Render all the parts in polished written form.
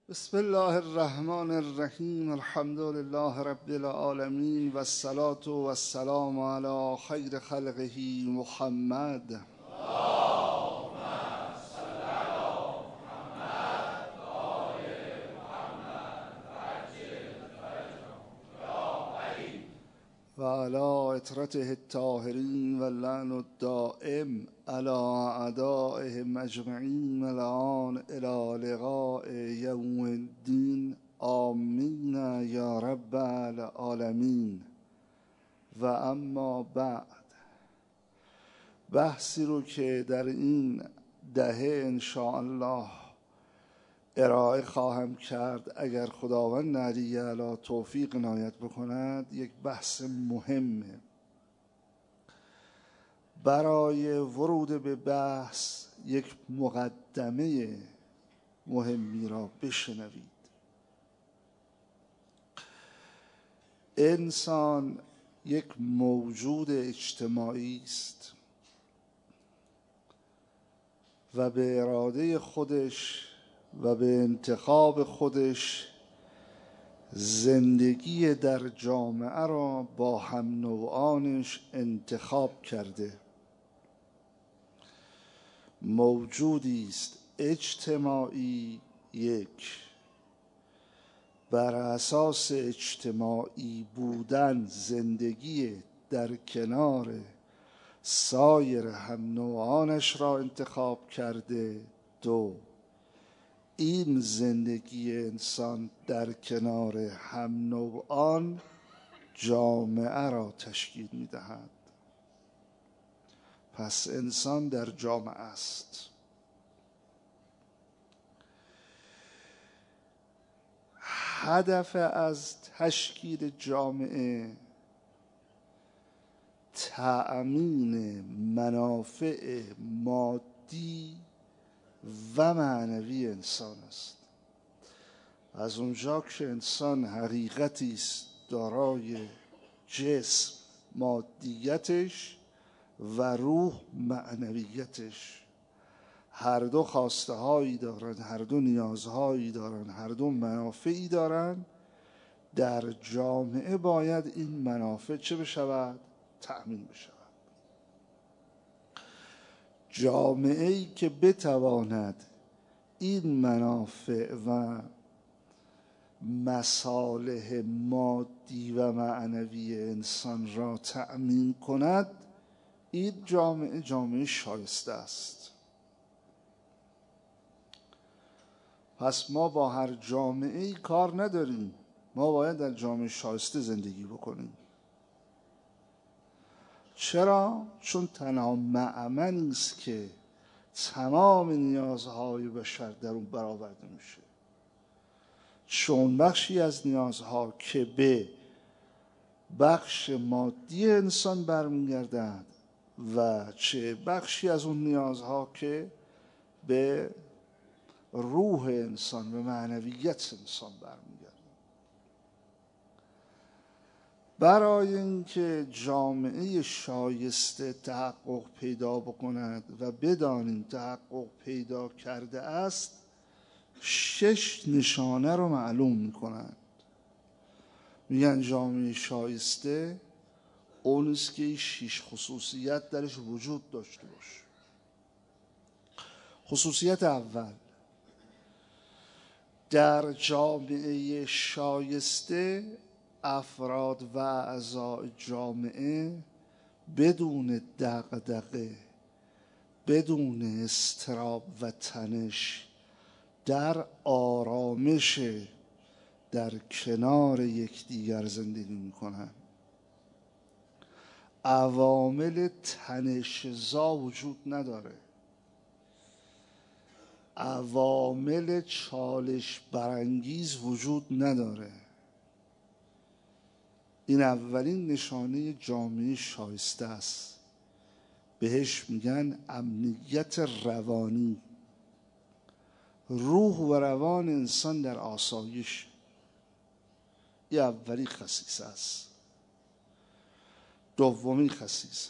بسم الله الرحمن الرحیم. الحمد لله رب العالمین و الصلاة و السلام علی خیر خلقه محمد. و علی اطرته الطاهرین و اللعن الدائم علی اعدائهم اجمعین الان الی لقاء یوم الدین. آمین یا رب العالمین. و اما بعد، بحثی رو که در این دهه انشاءالله ارائه خواهم کرد اگر خداوند علی اعلی توفیق عنایت بکند، یک بحث مهمه. برای ورود به بحث یک مقدمه مهمی را بشنوید. انسان یک موجود اجتماعی است و به اراده خودش و به انتخاب خودش زندگی در جامعه را با هم نوعانش انتخاب کرده. موجودی است اجتماعی، یک، بر اساس اجتماعی بودن زندگی در کنار سایر هم نوعانش را انتخاب کرده. دو، این زندگی انسان در کنار هم نوعان جامعه را تشکیل می دهد. پس انسان در جامعه است. هدف از تشکیل جامعه تأمین منافع مادی و معنوی انسان است. از اونجا که انسان حقیقتی است دارای جسم مادیتش و روح معنویتش، هر دو خواسته هایی دارن، هر دو نیازهایی دارن، هر دو منافعی دارن. در جامعه باید این منافع چه بشود؟ تأمین بشود. جامعه‌ای که بتواند این منافع و مصالح مادی و معنوی انسان را تأمین کند، این جامعه شایسته است. پس ما با هر جامعه‌ای کار نداریم، ما باید در جامعه شایسته زندگی بکنیم. چرا؟ چون تنها مأمنی است که تمام نیازهای بشر در اون برآورده میشه. چون بخشی از نیازها که به بخش مادی انسان برمیگردند و چه بخشی از اون نیازها که به روح انسان، به معنویت انسان برمیگردند. برای اینکه جامعه شایسته تحقق پیدا بکند و بدانیم تحقق پیدا کرده است، 6 نشانه رو معلوم میکنند. میگن جامعه شایسته اون است که 6 خصوصیت درش وجود داشته باشه. خصوصیت اول، در جامعه شایسته افراد و اعضای جامعه بدون دغدغه، بدون اضطراب و تنش، در آرامش در کنار یکدیگر زندگی میکنند. عوامل تنش‌زا وجود نداره، عوامل چالش برانگیز وجود نداره. این اولین نشانه جامعه شایسته است. بهش میگن امنیت روانی. روح و روان انسان در آسایش. این اولی خصیصه است. دومی خصیصه،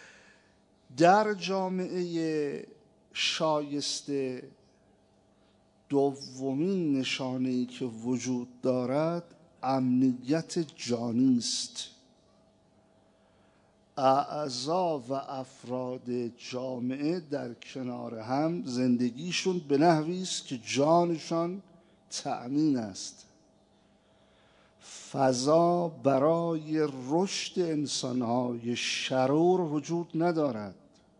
در جامعه شایسته دومین نشانه‌ای که وجود دارد امنیت جانی است. اعضا و افراد جامعه در کنار هم زندگیشون به نحوی است که جانشان تأمین است. فضا برای رشد انسان‌های شرور وجود ندارد.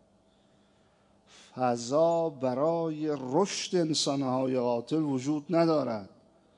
فضا برای رشد انسان‌های قاتل وجود ندارد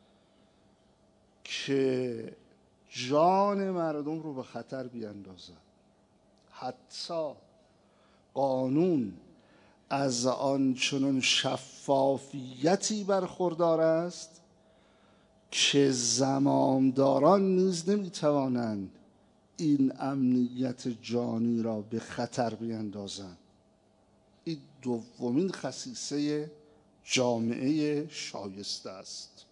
که جان مردم رو به خطر بیندازد. حتی قانون از آنچنان شفافیتی برخوردار است که زمامداران نیز نمیتوانند این امنیت جانی را به خطر بیندازند. این دومین خصیصه جامعه شایسته است.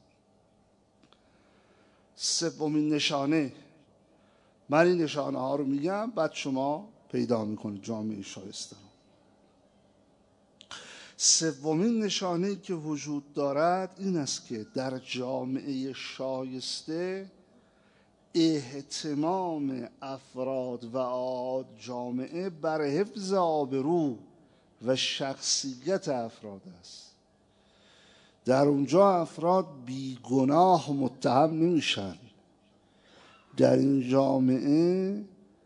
سومین نشانه، من این نشانه ها رو میگم بعد شما پیدا میکنید جامعه شایسته رو. سومین نشانه‌ای که وجود دارد این است که در جامعه شایسته اهتمام افراد و جامعه بر حفظ آبرو و شخصیت افراد است. در اونجا افراد بیگناه متهم نمیشن. در این جامعه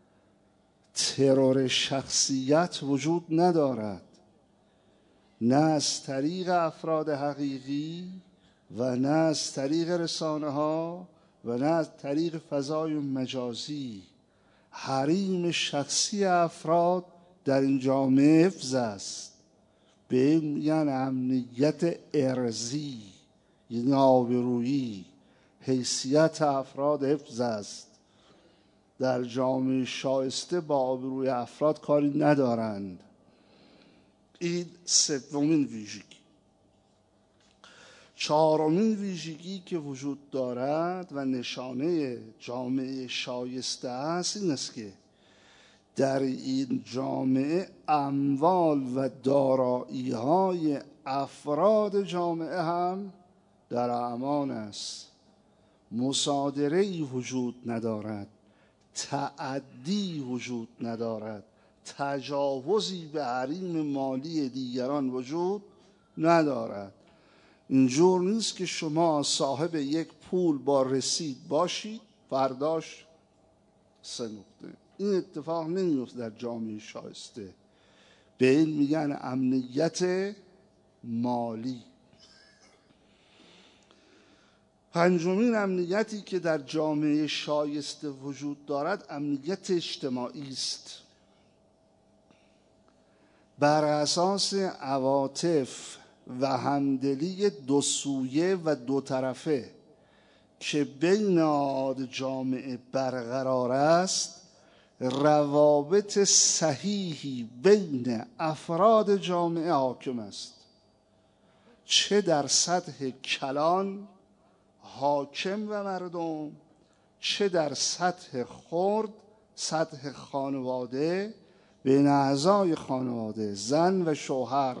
ترور شخصیت وجود ندارد، نه از طریق افراد حقیقی و نه از طریق رسانه ها و نه از طریق فضای مجازی. حریم شخصی افراد در این جامعه حفظ است. به این میگن امنیت ارضی، یعنی آبرویی. حیثیت افراد حفظ است. در جامعه شایسته با آبروی افراد کاری ندارند. این سومین ویژگی. چهارمین ویژگی که وجود دارد و نشانه جامعه شایسته است این است که در این جامعه اموال و دارایی‌های افراد جامعه هم در امان است. مصادره‌ای وجود ندارد، تعدی وجود ندارد، تجاوزی به حریم مالی دیگران وجود ندارد. اینجور نیست که شما صاحب یک پول با رسید باشید فرداش 3 نقطه. این اتفاق نمیفته در جامعه شایسته. به این میگن امنیت مالی. پنجمین امنیتی که در جامعه شایسته وجود دارد امنیت اجتماعی است. بر اساس عواطف و همدلی دو سویه و دو طرفه که بین جامعه برقرار است، روابط صحیحی بین افراد جامعه حاکم است. چه در سطح کلان حاکم و مردم، چه در سطح خرد، سطح خانواده، بین اعضای خانواده، زن و شوهر،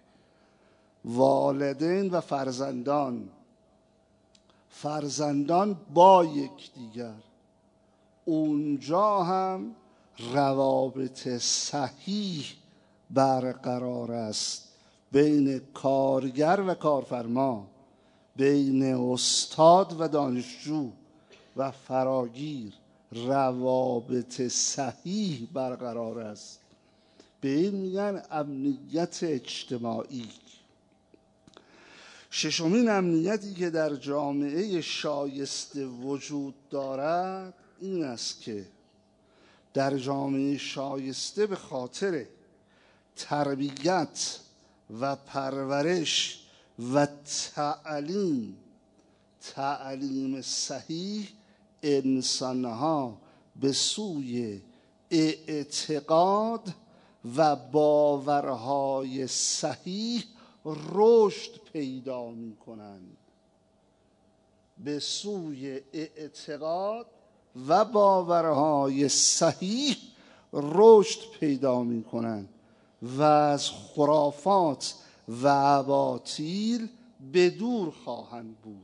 والدین و فرزندان، فرزندان با یکدیگر. اونجا هم روابط صحیح برقرار است بین کارگر و کارفرما، بین استاد و دانشجو و فراگیر. روابط صحیح برقرار است. به این میگن امنیت اجتماعی. ششمین امنیتی که در جامعه شایسته وجود دارد این است که در جامعه شایسته به خاطر تربیت و پرورش و تعلیم صحیح انسانها به سوی اعتقاد و باورهای صحیح رشد پیدا می کنند. به سوی اعتقاد و باورهای صحیح رشد پیدا می کنند و از خرافات و اباطیل به دور خواهند بود.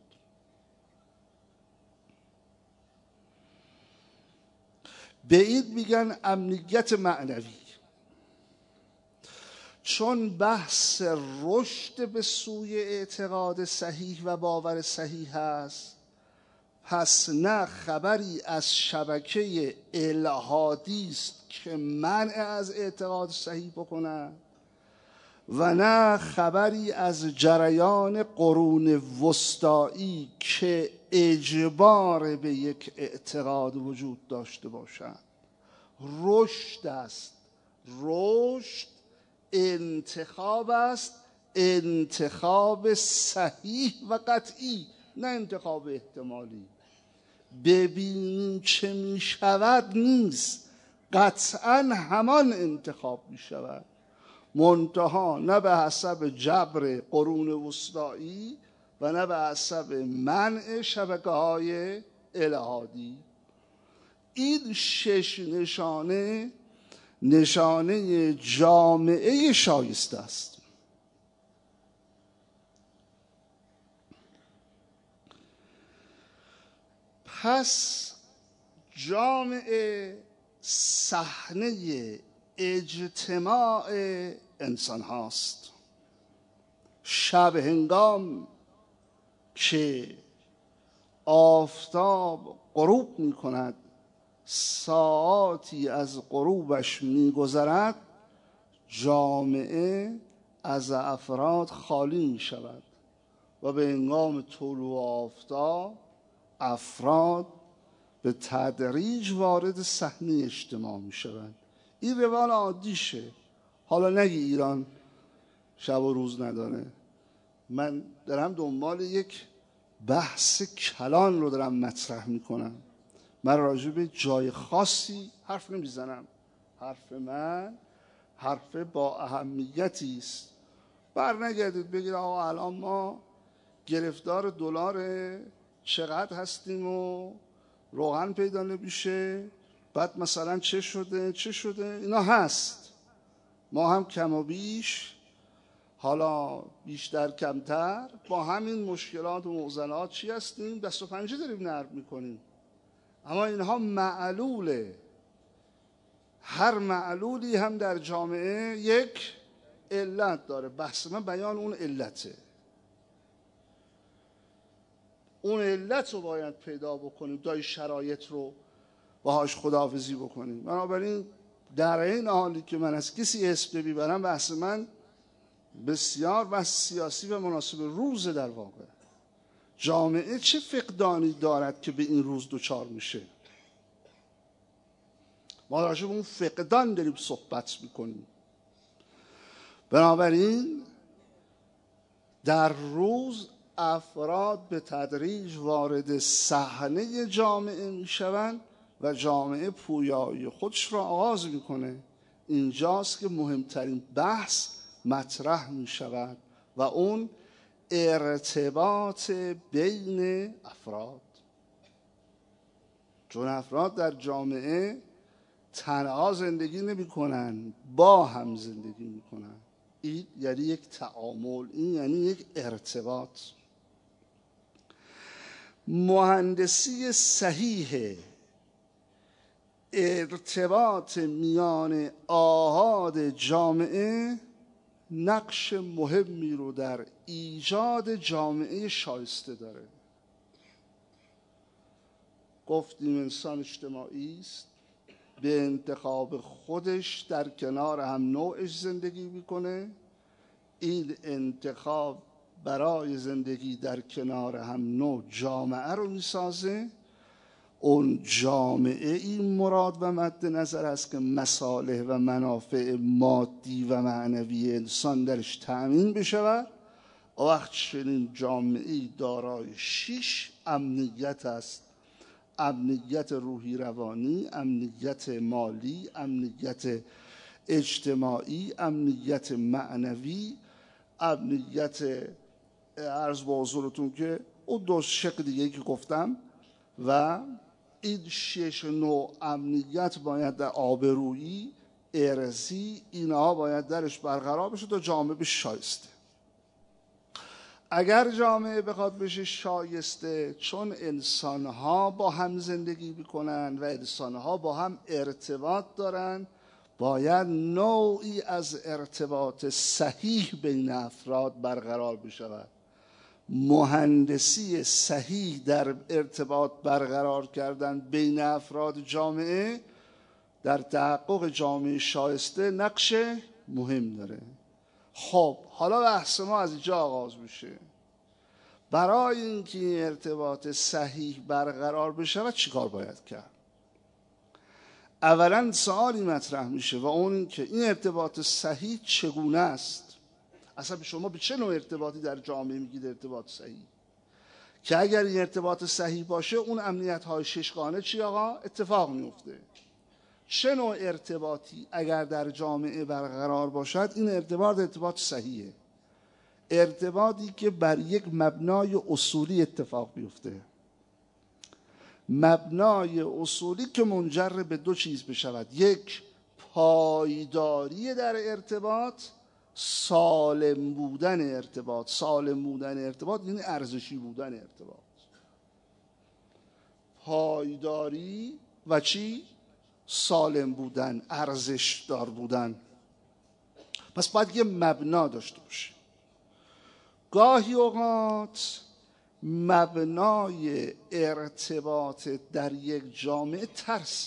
به این میگن امنیت معنوی. چون بحث رشد به سوی اعتقاد صحیح و باور صحیح هست، پس نه خبری از شبکه الحادی است که منع از اعتقاد صحیح بکنند و نه خبری از جریان قرون وسطایی که اجبار به یک اعتقاد وجود داشته باشد. رشد است. رشد انتخاب است، انتخاب صحیح و قطعی، نه انتخاب احتمالی. ببینیم چه می شود نیست، قطعا همان انتخاب می شود، منتها نه به حسب جبر قرون وسطایی و نه به حسب منع شبکه های الحادی. این 6 نشانه نشانه جامعه شایسته است. پس جامعه صحنه اجتماع انسان هاست. شب هنگام که آفتاب غروب می کند، ساعاتی از غروبش می گذرد، جامعه از افراد خالی می شود و به هنگام طلوع آفتاب افراد به تدریج وارد صحنه اجتماع می شود. این روال عادیشه. حالا نگی ایران شب و روز نداره. من دارم دنبال یک بحث کلان رو دارم مطرح می کنم. من راجع به جای خاصی حرف نمیزنم. حرف من حرف با اهمیتی است. برنگردید بگید آقا الان ما گرفتار دلار چقدر هستیم و روغن پیدا نمیشه، بعد مثلا چه شده. اینا هست. ما هم کم و بیش، حالا بیشتر کمتر، با همین مشکلات و معضلات چی هستیم؟ دست و پنجه داریم نرم میکنیم. اما اینها معلوله. هر معلولی هم در جامعه یک علت داره. بحث من بیان اون علته. اون علت رو باید پیدا بکنیم، دای شرایط رو باهاش خداحافظی بکنیم. بنابراین در این حالی که من از کسی اسم نمیبرم، بحث من بسیار بحث سیاسی و مناسب روزه. در واقع جامعه چه فقدانی دارد که به این روز دچار میشه؟ ما راجع به اون فقدان داریم صحبت میکنیم. بنابراین در روز افراد به تدریج وارد صحنه جامعه میشوند و جامعه پویایی خودش را آغاز میکنه. اینجاست که مهمترین بحث مطرح میشود و اون ارتباط بین افراد. چون افراد در جامعه تنها زندگی نمی کنن، با هم زندگی می کنن. این یعنی یک تعامل، این یعنی یک ارتباط. مهندسی صحیح ارتباط میان آحاد جامعه نقش مهمی رو در ایجاد جامعه شایسته داره. گفتیم انسان اجتماعی است، به انتخاب خودش در کنار هم نوعش زندگی میکنه. این انتخاب برای زندگی در کنار هم نوع جامعه رو میسازه. اون جامعه این مراد و مد نظر است که مصالح و منافع مادی و معنوی انسان درش تأمین بشود. وقت چنین جامعه‌ای دارای 6 امنیت است: امنیت روحی روانی، امنیت مالی، امنیت اجتماعی، امنیت معنوی، امنیت عرض به حضورتون که اون 2 شق دیگه که گفتم. و این 6 نوع امنیت باید در آبرویی، ارثی، اینها باید درش برقرار بشه تا جامعه به شایسته. اگر جامعه بخواد بشه شایسته، چون انسانها با هم زندگی میکنن و انسانها با هم ارتباط دارن، باید نوعی از ارتباط صحیح بین افراد برقرار بشود. مهندسی صحیح در ارتباط برقرار کردن بین افراد جامعه در تحقق جامعه شایسته نقش مهم داره. خب حالا بحث ما از اینجا آغاز میشه. برای اینکه این ارتباط صحیح برقرار بشه چی کار باید کرد؟ اولا سوالی مطرح میشه و اون این که این ارتباط صحیح چگونه است؟ اصلا شما به چه نوع ارتباطی در جامعه میگید ارتباط صحیح؟ که اگر این ارتباط صحیح باشه اون امنیت های ششگانه چی آقا؟ اتفاق میفته. چه نوع ارتباطی اگر در جامعه برقرار باشد این ارتباط صحیحه؟ ارتباطی که بر یک مبنای اصولی اتفاق بیفته. مبنای اصولی که منجر به دو چیز بشود: یک، پایداری در ارتباط، سالم بودن ارتباط. سالم بودن ارتباط یعنی ارزشی بودن ارتباط. پایداری و چی؟ سالم بودن، ارزش دار بودن. پس باید یه مبنا داشته باشه. گاهی اوقات مبنای ارتباط در یک جامعه ترس.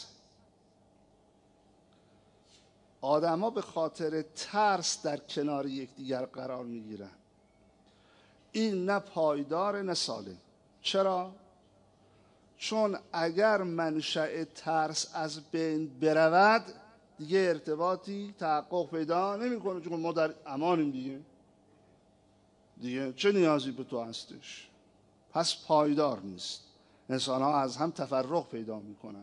آدم‌ها به خاطر ترس در کنار یکدیگر قرار میگیرن. این نه پایدار نه سالم. چرا؟ چون اگر منشأ ترس از بین برود دیگه ارتباطی تحقق پیدا نمی‌کنه، چون ما در امانیم دیگه چه نیازی به تو هستش؟ پس پایدار نیست. انسان‌ها از هم تفرق پیدا میکنن.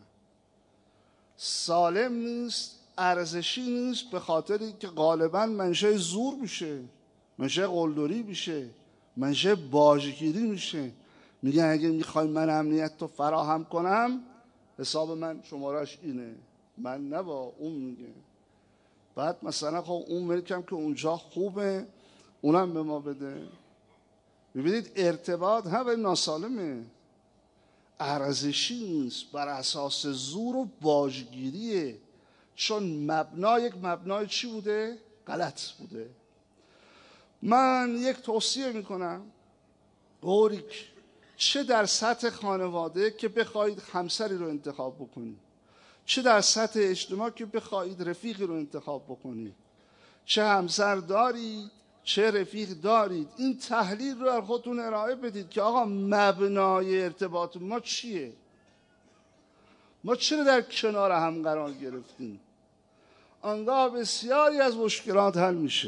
سالم نیست، ارزشی نیست، به خاطر اینکه غالباً منشأ زور میشه، منشأ قلدری میشه، منشأ باجگیری میشه. میگن اگه میخوای من امنیت تو فراهم کنم حساب من شمارش اینه، من نه با اون میگه. بعد مثلا خب اون ملکم که اونجا خوبه اونم به ما بده. ببینید ارتباط هم ناسالمه، ارزشی نیست، بر اساس زور و باجگیریه. چون یک مبنای چی بوده؟ غلط بوده. من یک توصیه میکنم، قوریک، چه در سطح خانواده که بخواید همسری رو انتخاب بکنید، چه در سطح اجتماع که بخواید رفیقی رو انتخاب بکنید، چه همسر دارید چه رفیق دارید، این تحلیل رو در خودتون ارائه بدید که آقا مبنای ارتباط ما چیه؟ ما چرا در کنار هم قرار گرفتیم؟ آنگاه بسیاری از مشکلات حل میشه.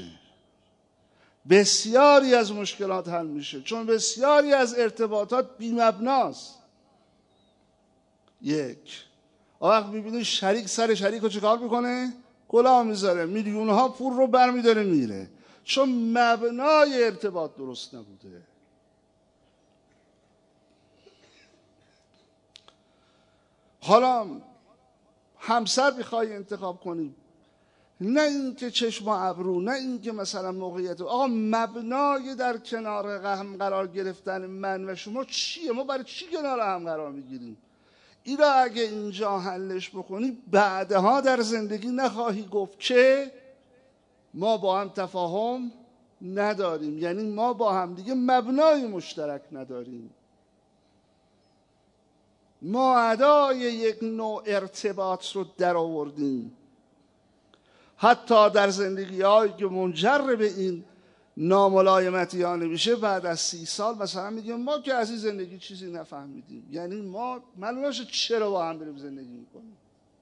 بسیاری از مشکلات حل میشه، چون بسیاری از ارتباطات بی مبناست. یک، وقت میبینی شریک سر شریک رو چیکار میکنه؟ کلاه میذاره، میلیون ها پول رو برمیداره میره، چون مبنای ارتباط درست نبوده. حالا همسر میخوای انتخاب کنی، نه اینکه چشم و ابرو، نه اینکه مثلا موقعیت، آقا مبنای در کنار هم قرار گرفتن من و شما چیه؟ ما برای چی کنار هم قرار میگیریم؟ این را اگه اینجا حلش بکنی بعدها در زندگی نخواهی گفت که ما با هم تفاهم نداریم، یعنی ما با هم دیگه مبنای مشترک نداریم. ما ادای یک نوع ارتباط رو در آوردیم. حتی در زندگی هایی که منجر به این ناملایمتی ها نمیشه، بعد از 30 سال مثلا میگیم ما که از این زندگی چیزی نفهمیدیم. یعنی ما معلوم نشه چرا با هم بریم زندگی میکنیم.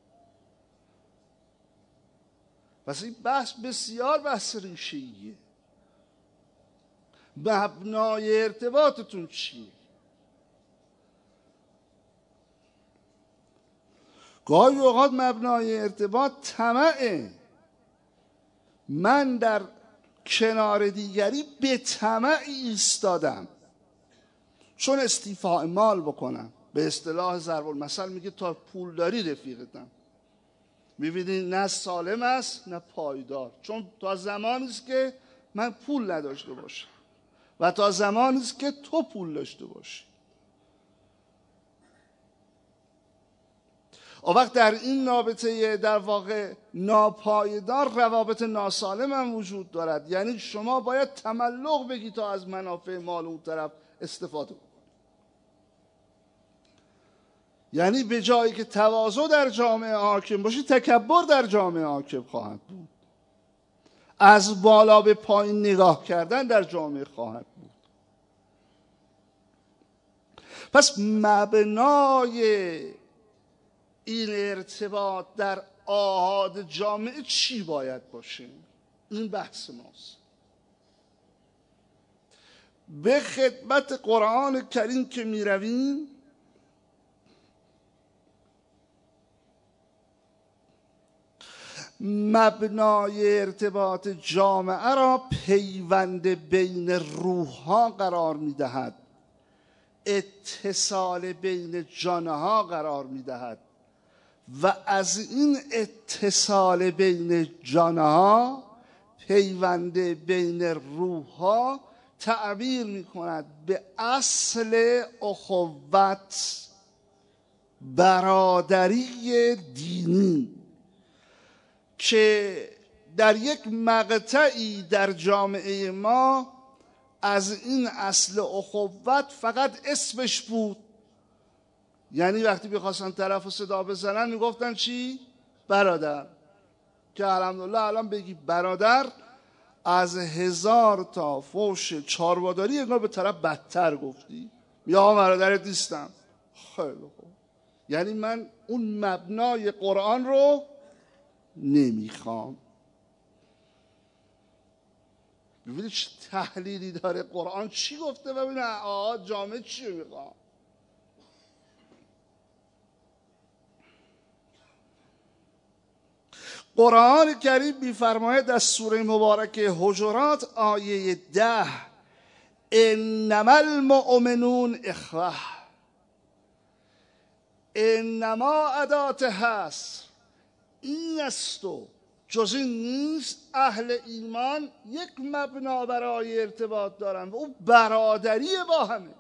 پس این بحث بسیار بحث ریشه‌ایه. مبنای ارتباطتون چیه؟ گاهی اوقات مبنای ارتباط طمعه. من در کنار دیگری به طمع ایستادم چون استیفاء مال بکنم. به اصطلاح ضرب المثل میگه تا پول داری رفیقتم. میبینید نه سالم است نه پایدار، چون تا زمانی است که من پول نداشته باشم و تا زمانی است که تو پول داشته باشی. اون وقت در این رابطه در واقع ناپایدار روابط ناسالم هم وجود دارد. یعنی شما باید تملق بگی تا از منافع مال اون طرف استفاده کنی. یعنی به جایی که تواضع در جامعه حاکم باشی، تکبر در جامعه حاکم خواهد بود. از بالا به پایین نگاه کردن در جامعه خواهد بود. پس مبنای این ارتباط در آحاد جامعه چی باید باشه؟ این بحث ماست. به خدمت قرآن کریم که می رویم، مبنای ارتباط جامعه را پیوند بین روح‌ها قرار می دهد، اتصال بین جانها قرار می دهد و از این اتصال بین جانها، پیوند بین روح‌ها تعبیر می کند به اصل اخوت، برادری دینی، که در یک مقطعی در جامعه ما از این اصل اخوت فقط اسمش بود. یعنی وقتی بخواستن طرف صدا بزنن میگفتن چی؟ برادر. که الحمدلله الان بگی برادر از 1000 تا فوش چارواداری انگار به طرف بدتر گفتی. یا برادرت نیستم. خیلی خوب. یعنی من اون مبنای قرآن رو نمیخوام. ببینید چه تحلیلی داره قرآن، چی گفته و ببینید آقا جامعه چی رو میخوام. قرآن کریم میفرماید در سوره مبارکه حجرات آیه 10: انما المؤمنون اخوه. انما ادات هست، این است و جز این نیست. اهل ایمان یک مبنا برای ارتباط دارن و اون برادری با همه.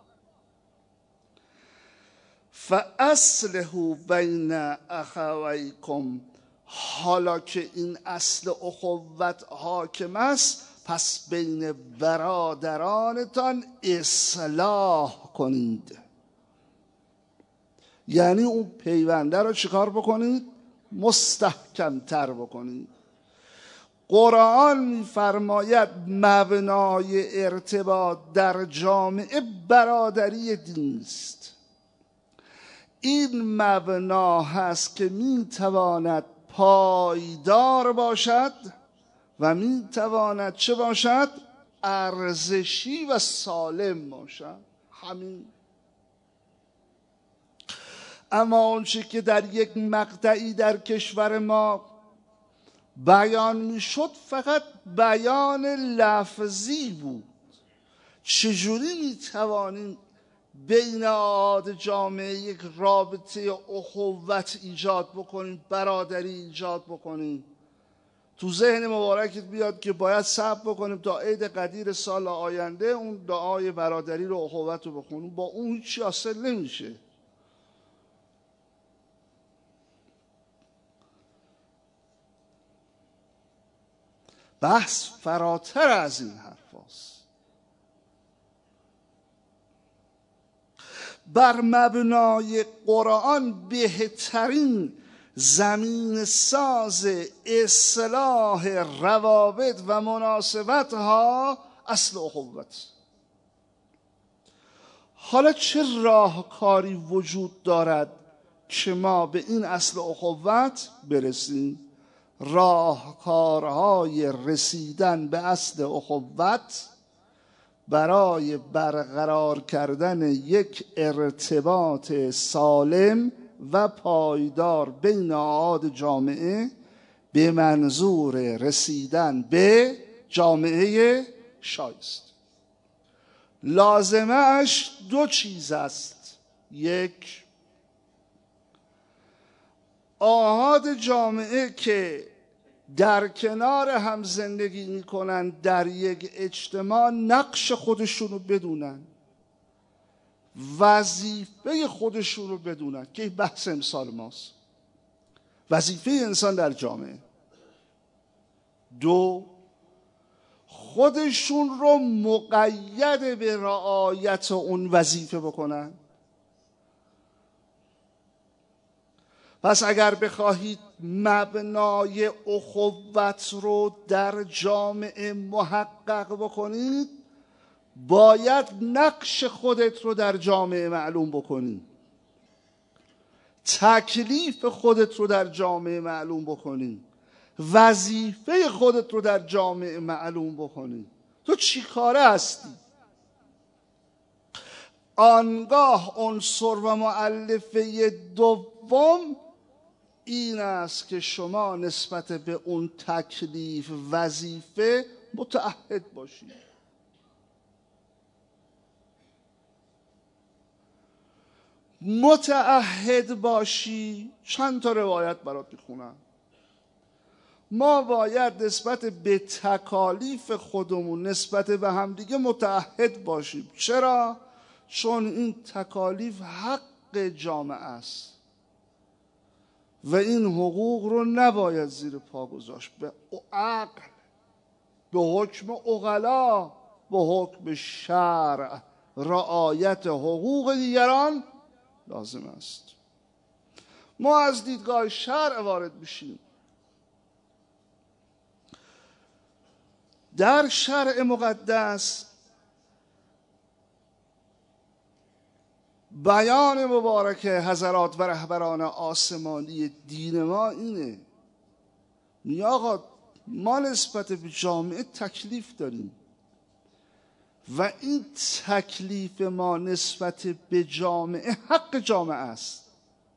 فاصلحوا بین اخویکم. حالا که این اصل اخوت حاکم است، پس بین برادرانتان اصلاح کنید. یعنی اون پیونده رو چیکار بکنید؟ مستحکم تر بکنید. قرآن میفرماید مبنای ارتباط در جامعه برادری دین است. این مبنا هست که میتواند پایدار باشد و میتواند چه باشد؟ ارزشی و سالم باشد. همین. اما اونچه که در یک مقطعی در کشور ما بیان میشد فقط بیان لفظی بود. چجوری میتوانیم بین آحاد جامعه یک رابطه اخوت ایجاد بکنیم، برادری ایجاد بکنیم؟ تو ذهن مبارکت بیاد که باید صبر بکنیم تا عید قدیر سال آینده اون دعای برادری رو، اخوت رو بخونیم. با اون هیچی حاصل نمیشه. بحث فراتر از این حرف هست. بر مبنای قرآن بهترین زمین ساز اصلاح روابط و مناسبت ها اصل اخوت. حالا چه راهکاری وجود دارد که ما به این اصل اخوت برسیم؟ راهکارهای رسیدن به اصل اخوت برای برقرار کردن یک ارتباط سالم و پایدار بین آحاد جامعه به منظور رسیدن به جامعه شایسته. لازمه اش دو چیز است. یک، آحاد جامعه که در کنار هم زندگی میکنن در یک اجتماع نقش خودشون رو بدونن، وظیفه خودشون رو بدونن که این بحث امسال ماست، وظیفه انسان در جامعه. 2، خودشون رو مقید به رعایت اون وظیفه بکنن. پس اگر بخواهید مبنای اخوت رو در جامعه محقق بکنید، باید نقش خودت رو در جامعه معلوم بکنی، تکلیف خودت رو در جامعه معلوم بکنی، وظیفه خودت رو در جامعه معلوم بکنی. تو چی کاره هستی؟ آنگاه عنصر و مؤلفه دوم این است که شما نسبت به اون تکلیف وظیفه متعهد باشید. متعهد باشی. چند تا روایت برات میخونم. ما باید نسبت به تکالیف خودمون نسبت به همدیگه متعهد باشیم. چرا؟ چون این تکالیف حق جامعه است و این حقوق رو نباید زیر پا گذاشت. به عقل، به حکم عقلا، به حکم شرع رعایت حقوق دیگران لازم است. ما از دیدگاه شرع وارد میشیم. در شرع مقدس بیان مبارک حضرات و رهبران آسمانی دین ما اینه، میگه آقا ما نسبت به جامعه تکلیف داریم و این تکلیف ما نسبت به جامعه حق جامعه است.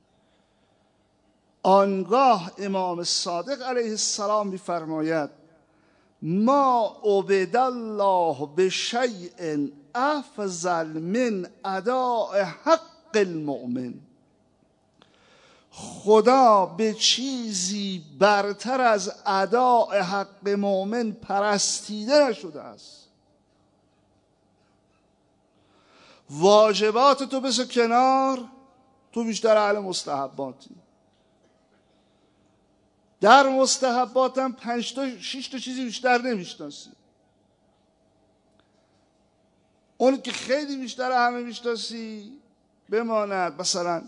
آنگاه امام صادق علیه السلام می‌فرماید ما عبد الله بشیء افضل من اداء حق المؤمن. خدا به چیزی برتر از اداء حق مؤمن پرستیده نشده است. واجبات تو بذار کنار، تو بیشتر اهل مستحباتی. در مستحبات هم 5 تا 6 تا چیزی بیشتر نمیشناسی. اون که خیلی بیشتر همه میشناسی بماند مثلا.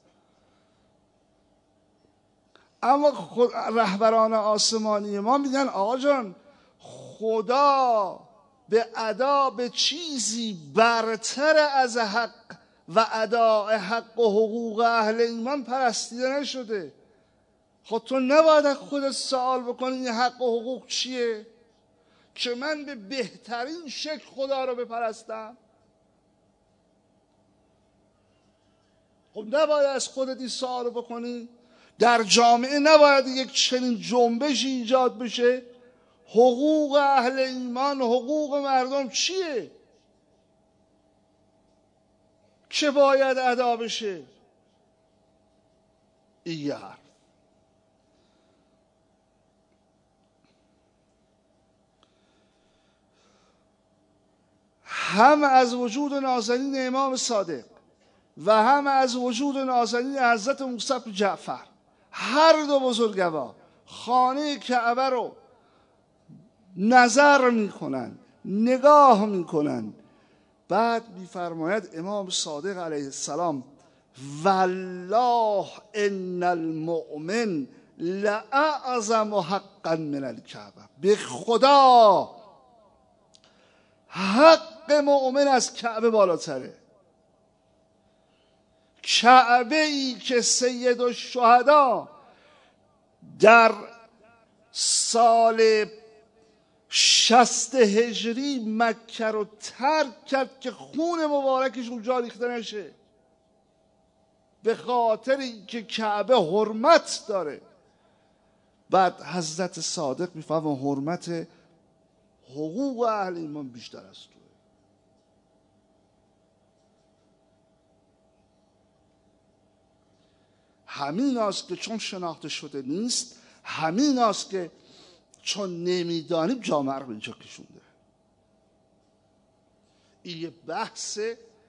اما رهبران آسمانی ما میگن آقا جان خدا به چیزی برتر از حق و اداء حق و حقوق اهل ایمان پرستیده نشده. خب تو نباید خودت سوال بکنی این حق و حقوق چیه که من به بهترین شکل خدا رو بپرستم؟ خب نباید از خودت این سوال بکنی؟ در جامعه نباید یک چنین جنبشی ایجاد بشه؟ حقوق اهل ایمان، حقوق مردم چیه که باید ادا بشه؟ این یه حرف. هم از وجود نازنین امام صادق و هم از وجود نازنین حضرت موسی بن جعفر، هر دو بزرگوار خانه کعبه رو نظر میکنن، نگاه میکنن. بعد میفرماید امام صادق علیه السلام والله ان المؤمن لأعظم حقا من الکعبه. به خدا حق مؤمن از کعبه بالاتره. کعبه ای که سید الشهدا در سال 60 هجری مکه رو ترک کرد که خون مبارکش اونجا ریخته نشه، به خاطر اینکه کعبه حرمت داره. بعد حضرت صادق میفهمه حرمت حقوق اهل ایمان بیشتر از توه. همین است که چون شناخته شده نیست، همین است که چون نمیدانیم جامعه رو به اینجا کشونده. این یه بحث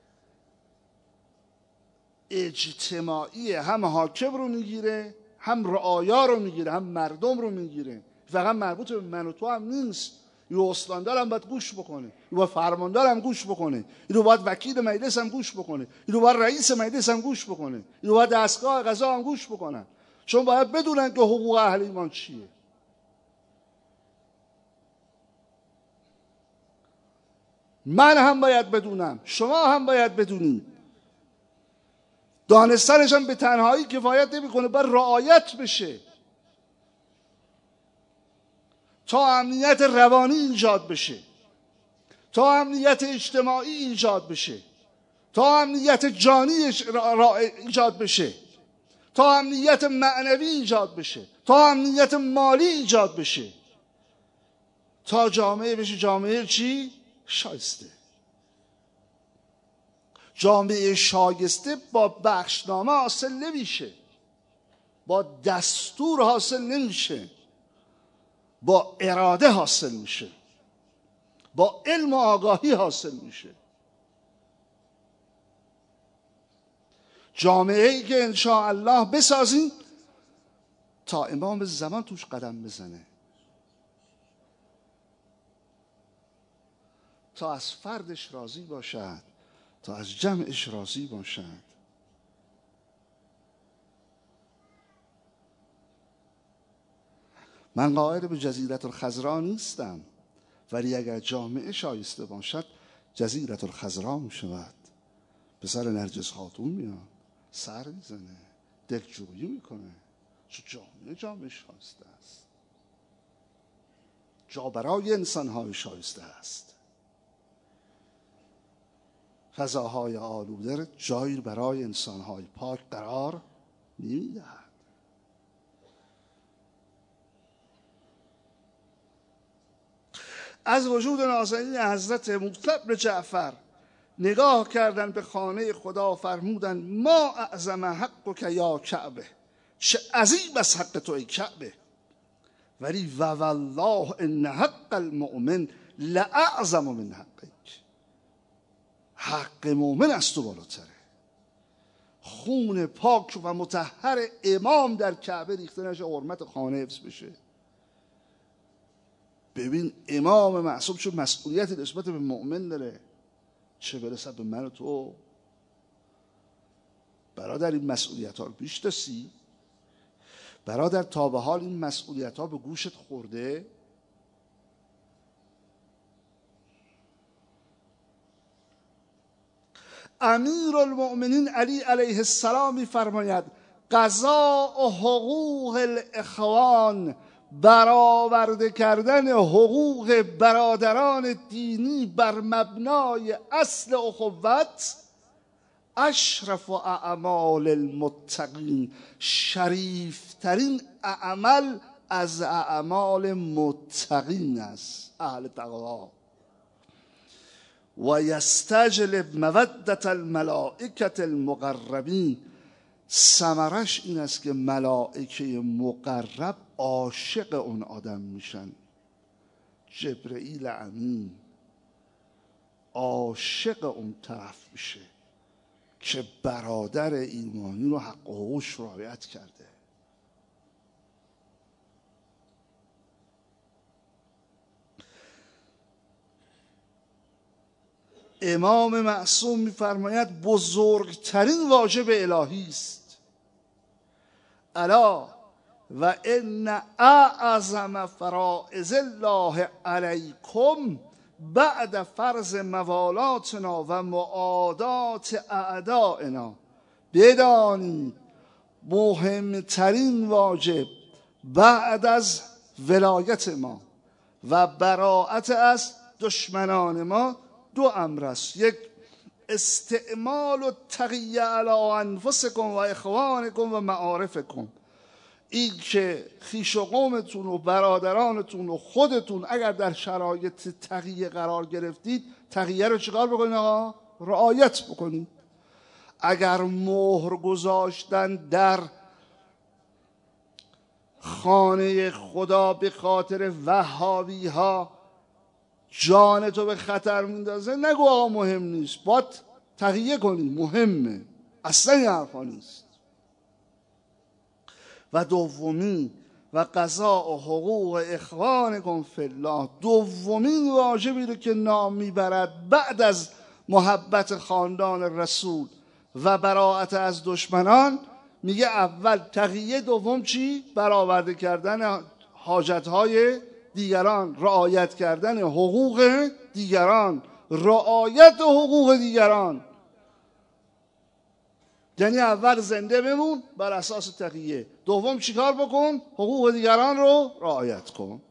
اجتماعی، هم حاکم رو میگیره، هم رعایا رو میگیره، هم مردم رو میگیره. فقط مربوط به من و تو هم نیست. یه استاندار هم باید گوش بکنه، یه باید فرماندار هم گوش بکنه، اینو باید وکیل مجلس هم گوش بکنه، اینو باید رئیس مجلس هم گوش بکنه، اینو باید دستگاه قضا هم گوش بکنن، چون باید بدونن که حقوق اهل ایمان چیه. من هم باید بدونم، شما هم باید بدونید. دانستنش هم به تنهایی کفایت نمیکنه، باید رعایت بشه تا امنیت روانی ایجاد بشه، تا امنیت اجتماعی ایجاد بشه، تا امنیت جانی ایجاد بشه، تا امنیت معنوی ایجاد بشه، تا امنیت مالی ایجاد بشه، تا جامعه بشه جامعه چی؟ شایسته. جامعه شایسته با بخشنامه حاصل نمیشه، با دستور حاصل نمیشه، با اراده حاصل میشه، با علم و آگاهی حاصل میشه. جامعه‌ای که انشاءالله بسازیم تا امام زمان توش قدم بزنه، تا از فردش راضی باشد، تا از جمعش راضی باشد. من قائل به جزیرة الخضراء نیستم، ولی اگر جامعه شایسته باشد جزیرة الخضراء می شود. پسر نرجس خاتون میاد، سر میزنه، دلجویی میکنه، چون جامعه شایسته است، جا برای انسانهای شایسته است. فضاهای آلوده جایی برای انسانهای پاک قرار نمیدهد. از وجود نازنین حضرت موسی بن جعفر نگاه کردن به خانه خدا، فرمودن ما اعظم حقک یا کعبه، چه عظیم از حق تو ای کعبه، ولی و والله ان حق المؤمن لاعظم من حقک، حق مؤمن از تو بالاتره. خون پاک و مطهر امام در کعبه ریخته نشه، حرمت خانه حفظ بشه. ببین امام معصوم چون مسئولیتی نسبت به مؤمن داره، چه برسد به من و تو. برادر این مسئولیت ها رو میشناسی؟ برادر تا به حال این مسئولیت ها به گوشت خورده؟ امیر المؤمنین علی علیه السلام میفرماید قضاء حقوق الاخوان، برآورده کردن حقوق برادران دینی بر مبنای اصل اخوت، اشرف اعمال المتقین، شریفترین اعمال از اعمال متقین است، اهل تقوا. و یستجلب مودت الملائکه المقربین، ثمرش این است که ملائکه مقرب عاشق اون آدم میشن. جبرئیل امین عاشق اون طرف میشه که برادر ایمانی رو حق و حقوقش رعایت کرده. امام معصوم میفرماید بزرگترین واجب الهی است. الا و ان اعظم فرائض الله علیکم بعد فرض موالاتنا و معادات اعدائنا، بدانید مهمترین واجب بعد از ولایت ما و براءت از دشمنان ما دو امر است. یک، استعمال و تقیه علی انفسکم و اخوانکم و معارفکم، این که خویش و قومتون و برادرانتون و خودتون اگر در شرایط تقیه قرار گرفتید، تقیه رو چیکار بکنید آقا؟ رعایت بکنید. اگر مهر گذاشتن در خانه خدا به خاطر وهابی ها جان تو به خطر میندازه، نگو آقا مهم نیست، باید تقیه کنی، مهمه، اصلا این حرفا نیست. و دومی و قضاء حقوق اخوانکم فی الله، دومین واجبی که نام میبرد بعد از محبت خاندان رسول و براءت از دشمنان، میگه اول تقیه، دوم چی؟ برآورده کردن حاجتهای دیگران، رعایت کردن حقوق دیگران، رعایت حقوق دیگران. یعنی اول زنده بمون بر اساس تقیه، دوم چیکار بکن؟ حقوق دیگران رو رعایت کن.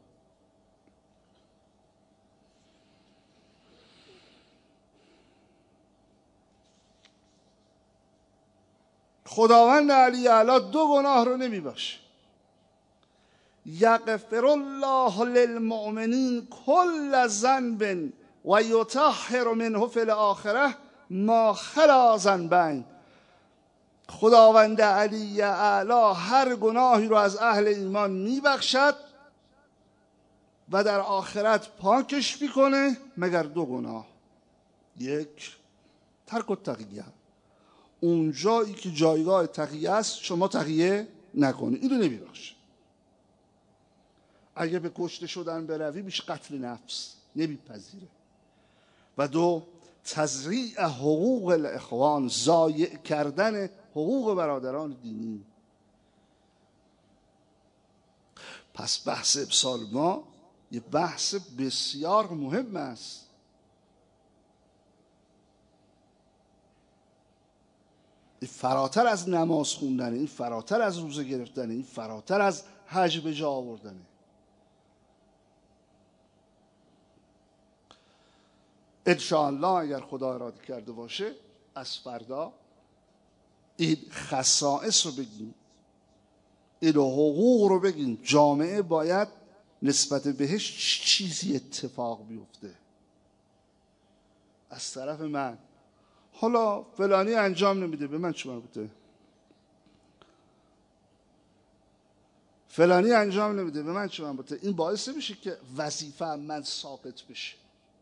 خداوند علی اعلی دو گناه رو نمیبخشه. یغفر الله للمؤمنین کل ذنب و یطهر منه فی الاخره ما خلا ذنبین. خداوند علی اعلی هر گناهی رو از اهل ایمان میبخشد و در آخرت پاکش میکنه مگر دو گناه. یک، ترک التقیه، اون جایی که جایگاه تقیه است شما تقیه نکنی، اینو نمیبخشه. اگه به کشته شدن بروی میشه قتل نفس، نمیپذیره. و دو، تضییع حقوق الاخوان، ضایع کردن حقوق برادران دینی. پس بحث ابصال ما یه بحث بسیار مهم است. این فراتر از نماز خوندن، این فراتر از روزه گرفتن، این فراتر از حج به جا آوردنه. انشاءالله اگر خدا اراده کرده باشه از فردا این خصائص رو بگیم، این حقوق رو بگیم. جامعه باید نسبت بهش چیزی اتفاق بیفته از طرف من. حالا فلانی انجام نمیده، به من چه مربوطه؟ فلانی انجام نمیده، به من چه مربوطه؟ این باعث میشه که وظیفه من ساقط بشه.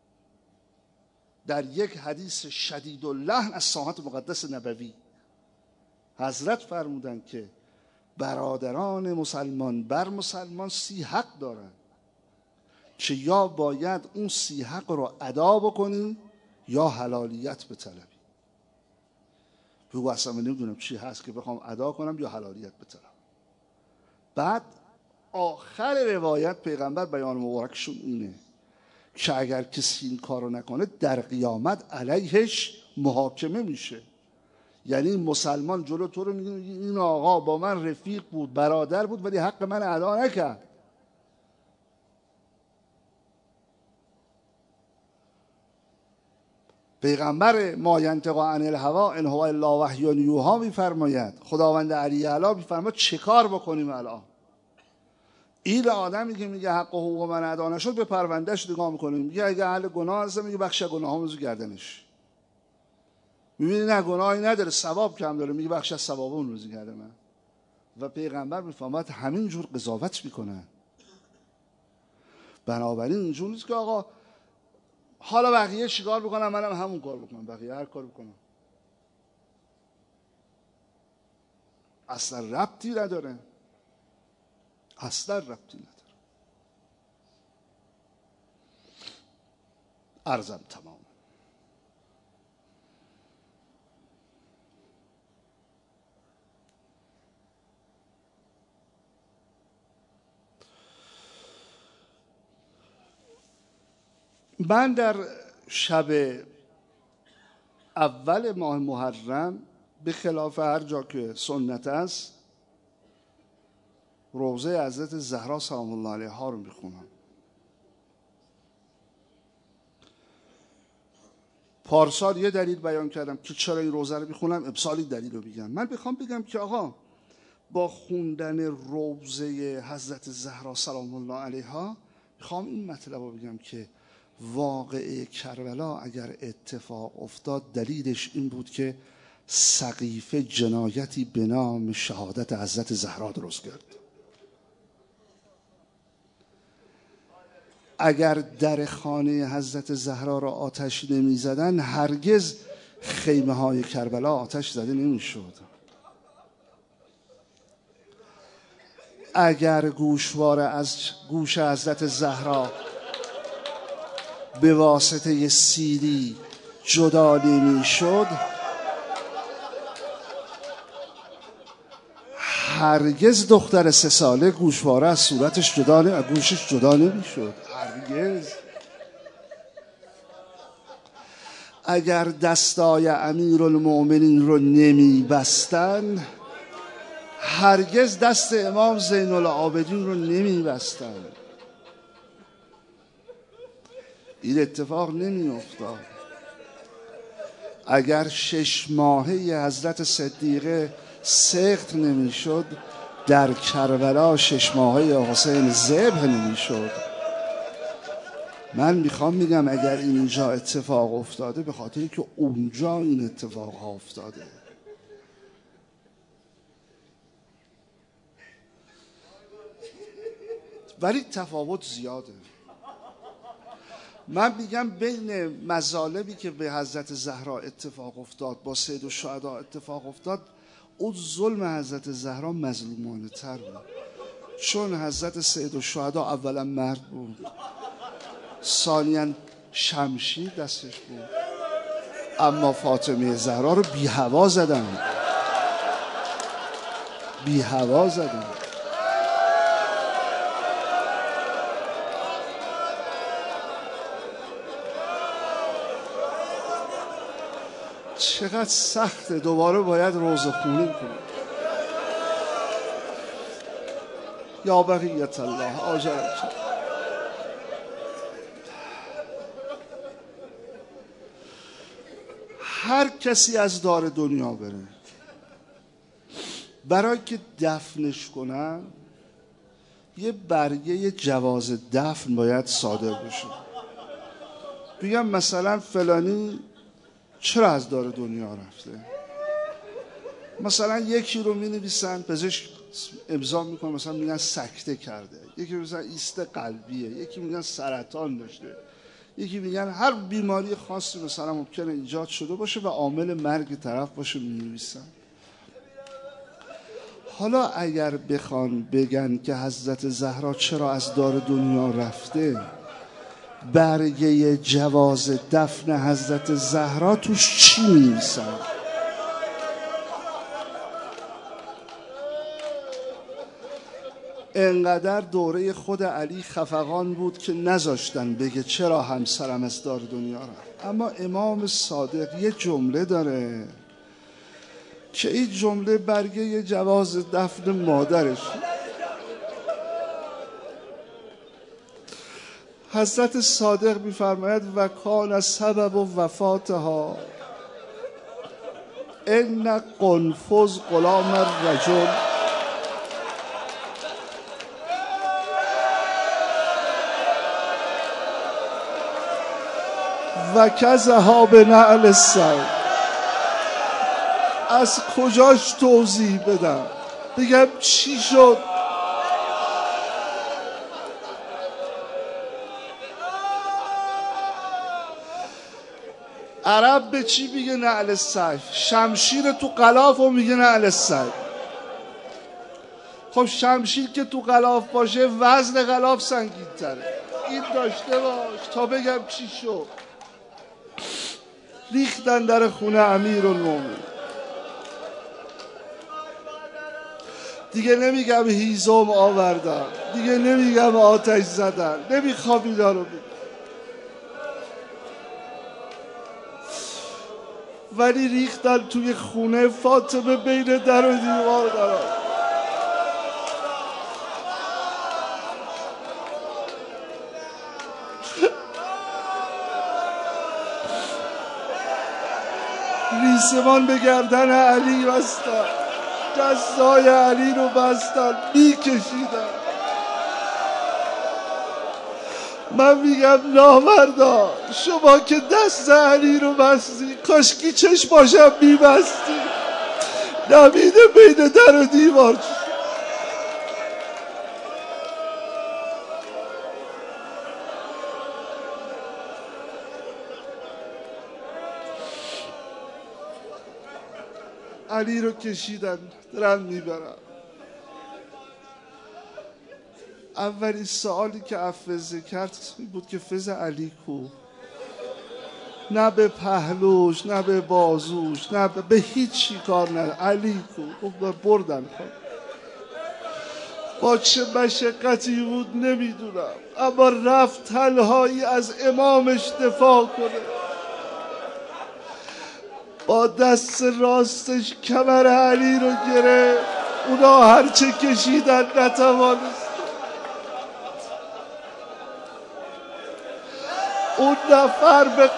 در یک حدیث شدید اللحن از ساحت مقدس نبوی حضرت فرمودند که برادران مسلمان بر مسلمان 30 حق دارند که یا باید اون 30 حق رو ادا بکنی یا حلالیت بطلبی. بگو اصلا من نمیدونم چی هست که بخوام ادا کنم یا حلالیت بطلبم. بعد آخر روایت پیغمبر بیان مبارکشون اینه که اگر کسی این کارو نکنه در قیامت علیهش محاکمه میشه. یعنی مسلمان جلو تو رو میگه این آقا با من رفیق بود، برادر بود، ولی حق من ادا نکرد. پیغمبر ما ینطق عن الهوی ان هو الا وحی یوحی میفرماید، خداوند علی اعلی میفرماید چه کار بکنیم الان؟ این آدمی که میگه حق و حقوق من ادا نشد به پروندهش نگاه میکنیم، میگه اگه اهل گناه هست میگه بخش گناهامو رو گردنش. میبینی نه گناهی نداره، ثواب کم داره، میگه بخش از ثواب اون روزی کرده من. و پیغمبر میفهمد همین جور قضاوت میکنه. بنابراین اینجور نیست که آقا حالا بقیه چیکار بکنم منم همون کار بکنم، بقیه هر کار بکنم. اصلا ربطی نداره، اصلا ربطی نداره. عرضم تمام. من در شب اول ماه محرم به خلاف هر جا که سنت است روضه حضرت زهرا سلام الله علیها رو میخونم. پارسال یه دلیل بیان کردم که چرا این روضه رو میخونم، امسال این دلیل رو بگم. من بخوام بگم که آقا با خوندن روضه حضرت زهرا سلام الله علیها میخوام این مطلب رو بگم که واقعه کربلا اگر اتفاق افتاد دلیلش این بود که سقیفه جنایتی به نام شهادت حضرت زهرا درست کرد. اگر در خانه حضرت زهرا را آتش نمی زدن، هرگز خیمه های کربلا آتش زده نمی شد. اگر گوشواره از گوش حضرت زهرا به واسطه سیلی جدا نمی شد، هرگز دختر 3 ساله گوشواره از صورتش گوشش جدا نمی شد. هرگز. اگر دستای امیرالمؤمنین رو نمی بستن، هرگز دست امام زین العابدین رو نمی بستن. این اتفاق نمی افتاد. اگر 6 ماهه حضرت صدیقه سقط نمی شد، در کربلا 6 ماهه حسین ذبح نمی شد. من میخوام میگم اگر اینجا اتفاق افتاده، به خاطری که اونجا این اتفاق ها افتاده. ولی تفاوت زیاده. من میگم بین مظالمی که به حضرت زهرا اتفاق افتاد با سید الشهدا اتفاق افتاد، اون ظلم حضرت زهرا مظلومانه تر بود، چون حضرت سید الشهدا اولا مرد بود، ثانیاً شمشیر دستش بود، اما فاطمه زهرا رو بی هوا زدن. بی هوا زدن. چقدر سخته. دوباره باید روزه خونی کنیم. یا بقیت الله آجرک. هر کسی از دار دنیا بره، برای که دفنش کنن یه برگه جواز دفن باید صادر بشه. بگم مثلا فلانی چرا از دار دنیا رفته. مثلا یکی رو می نویسن، پزشک امضا میکنه، مثلا میگن سکته کرده، یکی میگن ایست قلبیه، یکی میگن سرطان داشته، یکی میگن هر بیماری خاصی مثلا ممکنه ایجاد شده باشه و عامل مرگ طرف باشه، می نویسن. حالا اگر بخوان بگن که حضرت زهرا چرا از دار دنیا رفته، برگه جواز دفن حضرت زهرا توش چی می‌نویسن؟ انقدر دوره خود علی خفقان بود که نذاشتن بگه چرا همسرم از دار دنیا رفت. اما امام صادق یه جمله داره که این جمله برگه جواز دفن مادرش. حضرت صادق می‌فرماید و کان سبب وفاتها ان قنفذ غلام الرجل و کزها به نعل السیل. از کجاش توضیح بدم؟ بگم چی شد؟ عرب به چی میگه نعل السیف؟ شمشیر تو غلاف و میگه نعل السیف. خب شمشیر که تو غلاف باشه وزن غلاف سنگین تره. این داشته باش تا بگم چی شد. ریختن در خونه امیرالمومنین. دیگه نمیگم هیزم آوردن، دیگه نمیگم آتش زدن، نمیخوام اینا رو بگم، ولی ریختن توی خونه فاطمه بین در و دیوار قرار. ریسمان به گردن علی بستن، دستای علی رو بستن، میکشیدن. من میگم نامردا، شما که دست علی رو بستی، کاشکی چشماشم میبستی، نمیده بین در و دیوار. علی رو کشیدن دارن میبرن. اولین سوالی که افزه کرد این بود که فز علی کو؟ نه به پهلوش، نه به بازوش، نه به هیچی کار نه. علی کو؟ بردن خود. با چه مشقتی بود نمیدونم، اما رفت تنهایی از امامش دفاع کنه. با دست راستش کمر علی رو گرفت. اونا هرچه کشیدن نتوانست. اون نفر به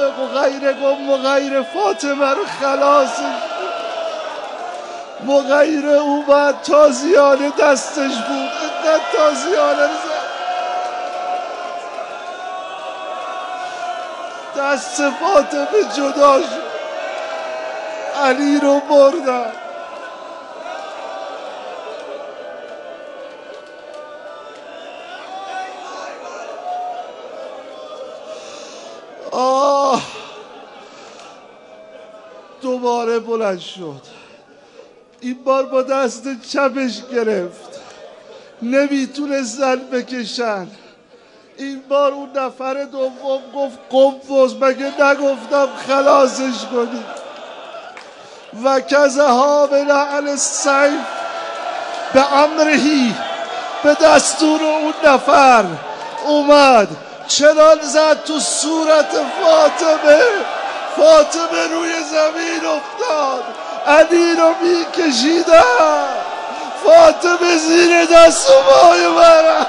غیر فاطمه رو خلاصش. مغیره اومد تازیانه دستش بود، اینقدر تازیانه زد دست فاطمه جدا شد. علی رو بردن. دوباره بلند شد. این بار با دست چپش گرفت، نمیتونست زن بکشن. این بار اون نفر دوم گفت قنفذ، مگه نگفتم خلاصش کنی؟ و کزها من علی السیف به امرهی، به دستور اون نفر اومد چنان زد تو صورت فاطمه. فاطمه روی زمین افتاد. علی رو میکشیدن. فاطمه زیر دست و پای من.